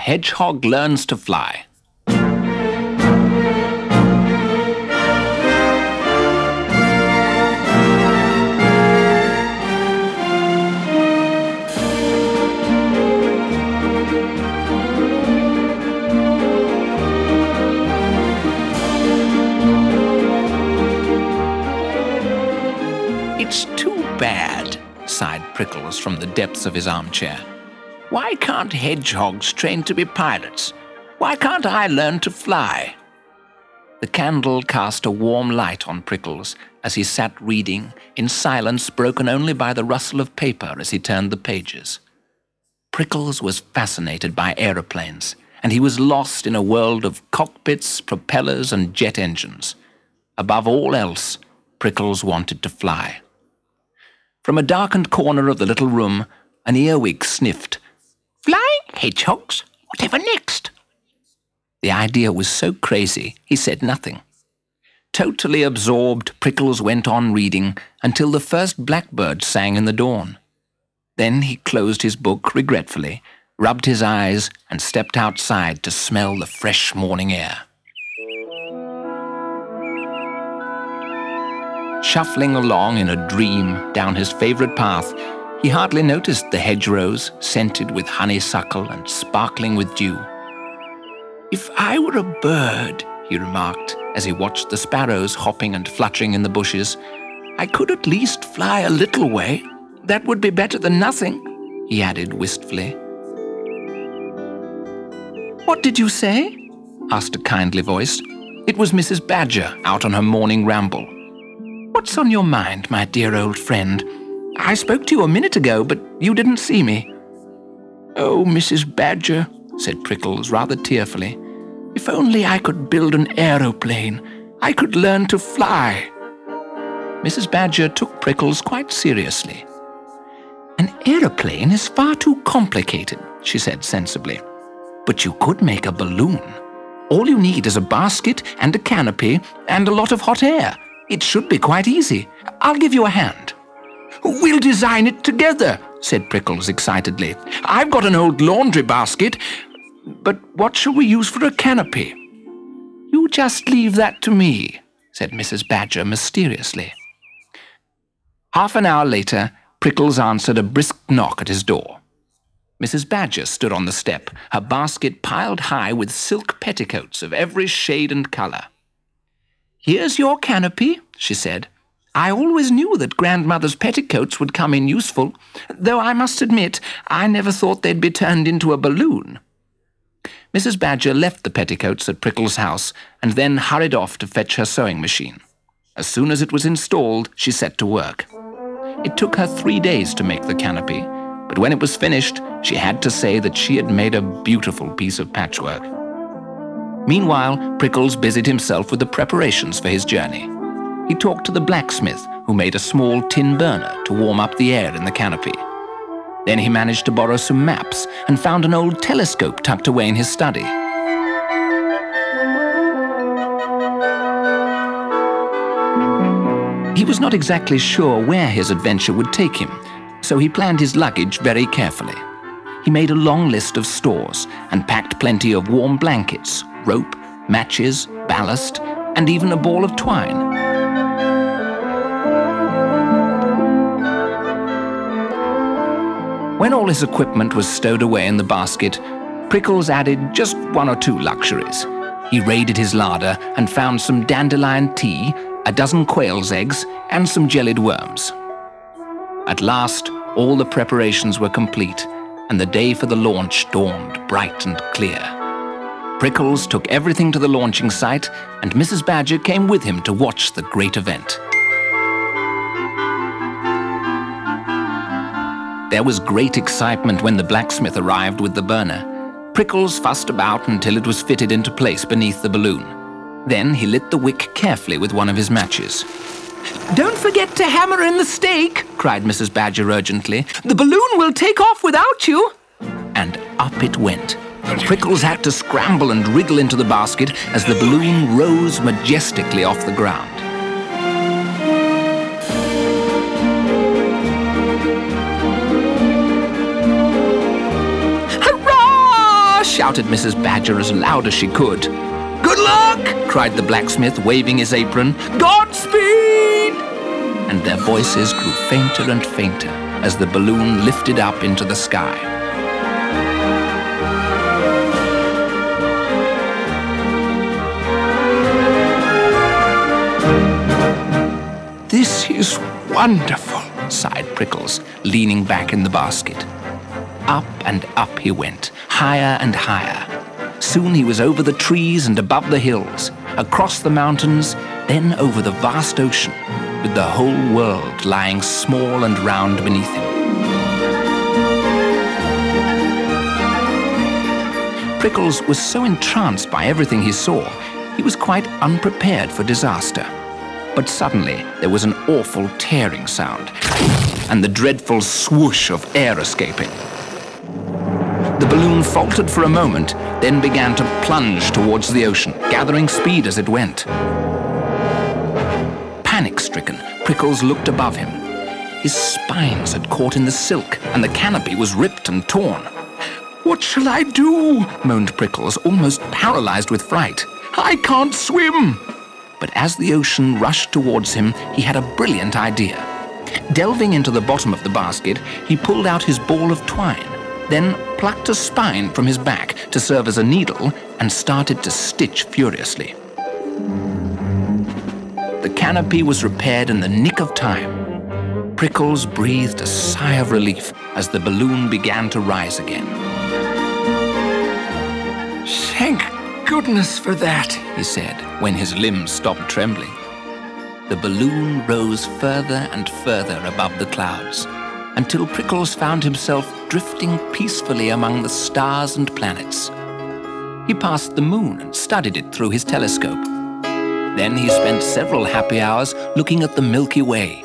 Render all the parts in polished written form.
Hedgehog Learns to Fly. It's too bad, sighed Prickles from the depths of his armchair. Why can't hedgehogs train to be pilots? Why can't I learn to fly? The candle cast a warm light on Prickles as he sat reading, in silence broken only by the rustle of paper as he turned the pages. Prickles was fascinated by aeroplanes, and he was lost in a world of cockpits, propellers, and jet engines. Above all else, Prickles wanted to fly. From a darkened corner of the little room, an earwig sniffed. "Flying hedgehogs? Whatever next?" The idea was so crazy, he said nothing. Totally absorbed, Prickles went on reading until the first blackbird sang in the dawn. Then he closed his book regretfully, rubbed his eyes, and stepped outside to smell the fresh morning air. Shuffling along in a dream down his favorite path, he hardly noticed the hedgerows, scented with honeysuckle and sparkling with dew. "If I were a bird," he remarked as he watched the sparrows hopping and fluttering in the bushes, "I could at least fly a little way. That would be better than nothing," he added wistfully. "What did you say?" asked a kindly voice. It was Mrs. Badger out on her morning ramble. "What's on your mind, my dear old friend? I spoke to you a minute ago, but you didn't see me." "Oh, Mrs. Badger," said Prickles rather tearfully, "if only I could build an aeroplane, I could learn to fly." Mrs. Badger took Prickles quite seriously. "An aeroplane is far too complicated," she said sensibly. "But you could make a balloon. All you need is a basket and a canopy and a lot of hot air. It should be quite easy. I'll give you a hand." "We'll design it together," said Prickles excitedly. "I've got an old laundry basket, but what shall we use for a canopy?" "You just leave that to me," said Mrs. Badger mysteriously. Half an hour later, Prickles answered a brisk knock at his door. Mrs. Badger stood on the step, her basket piled high with silk petticoats of every shade and colour. "Here's your canopy," she said. "I always knew that Grandmother's petticoats would come in useful, though I must admit I never thought they'd be turned into a balloon." Mrs. Badger left the petticoats at Prickles' house and then hurried off to fetch her sewing machine. As soon as it was installed, she set to work. It took her 3 days to make the canopy, but when it was finished, she had to say that she had made a beautiful piece of patchwork. Meanwhile, Prickles busied himself with the preparations for his journey. He talked to the blacksmith, who made a small tin burner to warm up the air in the canopy. Then he managed to borrow some maps and found an old telescope tucked away in his study. He was not exactly sure where his adventure would take him, so he planned his luggage very carefully. He made a long list of stores and packed plenty of warm blankets, rope, matches, ballast, and even a ball of twine. When all his equipment was stowed away in the basket, Prickles added just 1 or 2 luxuries. He raided his larder and found some dandelion tea, a dozen quail's eggs, and some jellied worms. At last, all the preparations were complete, and the day for the launch dawned bright and clear. Prickles took everything to the launching site, and Mrs. Badger came with him to watch the great event. There was great excitement when the blacksmith arrived with the burner. Prickles fussed about until it was fitted into place beneath the balloon. Then he lit the wick carefully with one of his matches. "Don't forget to hammer in the stake," cried Mrs. Badger urgently. "The balloon will take off without you." And up it went. Prickles had to scramble and wriggle into the basket as the balloon rose majestically off the ground. shouted Mrs. Badger as loud as she could. "Good luck!" cried the blacksmith, waving his apron. "Godspeed!" And their voices grew fainter and fainter as the balloon lifted up into the sky. "This is wonderful," sighed Prickles, leaning back in the basket. Up and up he went, higher and higher. Soon he was over the trees and above the hills, across the mountains, then over the vast ocean, with the whole world lying small and round beneath him. Prickles was so entranced by everything he saw, he was quite unprepared for disaster. But suddenly there was an awful tearing sound, and the dreadful swoosh of air escaping. The balloon faltered for a moment, then began to plunge towards the ocean, gathering speed as it went. Panic-stricken, Prickles looked above him. His spines had caught in the silk, and the canopy was ripped and torn. "What shall I do?" moaned Prickles, almost paralyzed with fright. "I can't swim!" But as the ocean rushed towards him, he had a brilliant idea. Delving into the bottom of the basket, he pulled out his ball of twine, then plucked a spine from his back to serve as a needle and started to stitch furiously. The canopy was repaired in the nick of time. Prickles breathed a sigh of relief as the balloon began to rise again. "Thank goodness for that," he said, when his limbs stopped trembling. The balloon rose further and further above the clouds, until Prickles found himself drifting peacefully among the stars and planets. He passed the moon and studied it through his telescope. Then he spent several happy hours looking at the Milky Way.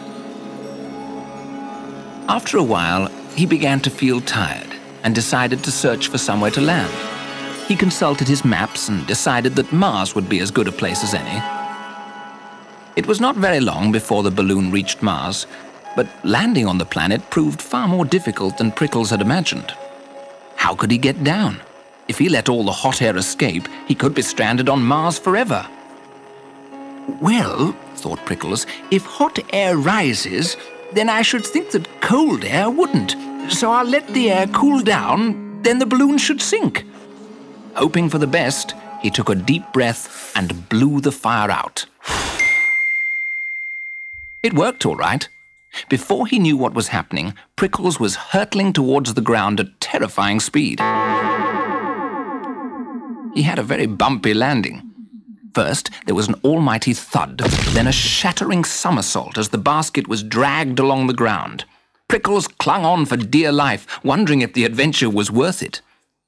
After a while, he began to feel tired and decided to search for somewhere to land. He consulted his maps and decided that Mars would be as good a place as any. It was not very long before the balloon reached Mars, but landing on the planet proved far more difficult than Prickles had imagined. How could he get down? If he let all the hot air escape, he could be stranded on Mars forever. "Well," thought Prickles, "if hot air rises, then I should think that cold air wouldn't. So I'll let the air cool down, then the balloon should sink." Hoping for the best, he took a deep breath and blew the fire out. It worked all right. Before he knew what was happening, Prickles was hurtling towards the ground at terrifying speed. He had a very bumpy landing. First, there was an almighty thud, then a shattering somersault as the basket was dragged along the ground. Prickles clung on for dear life, wondering if the adventure was worth it.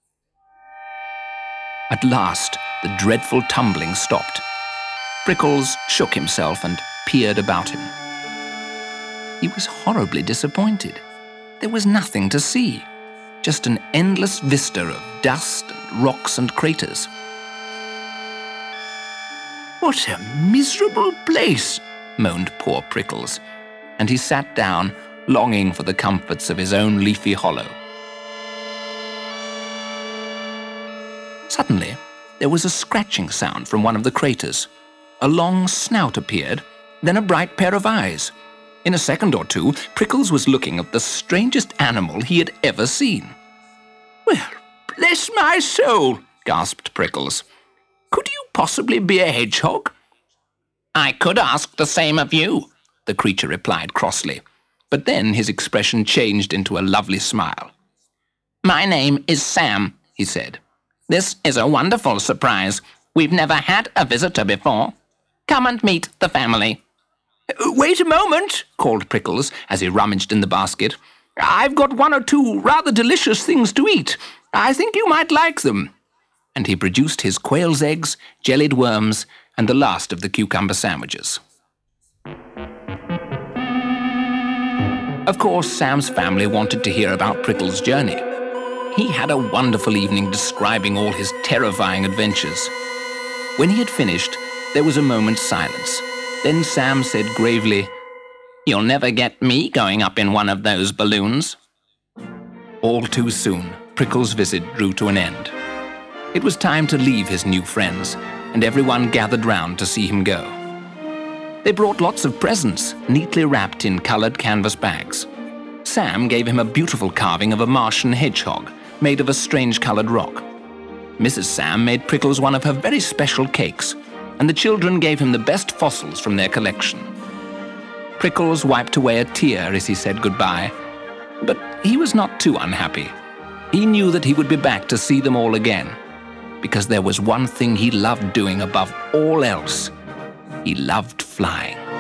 At last, the dreadful tumbling stopped. Prickles shook himself and peered about him. He was horribly disappointed. There was nothing to see, just an endless vista of dust and rocks and craters. "What a miserable place," moaned poor Prickles, and he sat down, longing for the comforts of his own leafy hollow. Suddenly, there was a scratching sound from one of the craters. A long snout appeared, then a bright pair of eyes. In a second or two, Prickles was looking at the strangest animal he had ever seen. "Well, bless my soul," gasped Prickles. "Could you possibly be a hedgehog?" "I could ask the same of you," the creature replied crossly. But then his expression changed into a lovely smile. "My name is Sam," he said. "This is a wonderful surprise. We've never had a visitor before. Come and meet the family." "Wait a moment," called Prickles as he rummaged in the basket. "I've got one or two rather delicious things to eat. I think you might like them." And he produced his quail's eggs, jellied worms, and the last of the cucumber sandwiches. Of course, Sam's family wanted to hear about Prickles' journey. He had a wonderful evening describing all his terrifying adventures. When he had finished, there was a moment's silence. Then Sam said gravely, "You'll never get me going up in one of those balloons." All too soon, Prickle's visit drew to an end. It was time to leave his new friends, and everyone gathered round to see him go. They brought lots of presents, neatly wrapped in coloured canvas bags. Sam gave him a beautiful carving of a Martian hedgehog made of a strange coloured rock. Mrs. Sam made Prickles one of her very special cakes, and the children gave him the best fossils from their collection. Prickles wiped away a tear as he said goodbye, but he was not too unhappy. He knew that he would be back to see them all again, because there was one thing he loved doing above all else. He loved flying.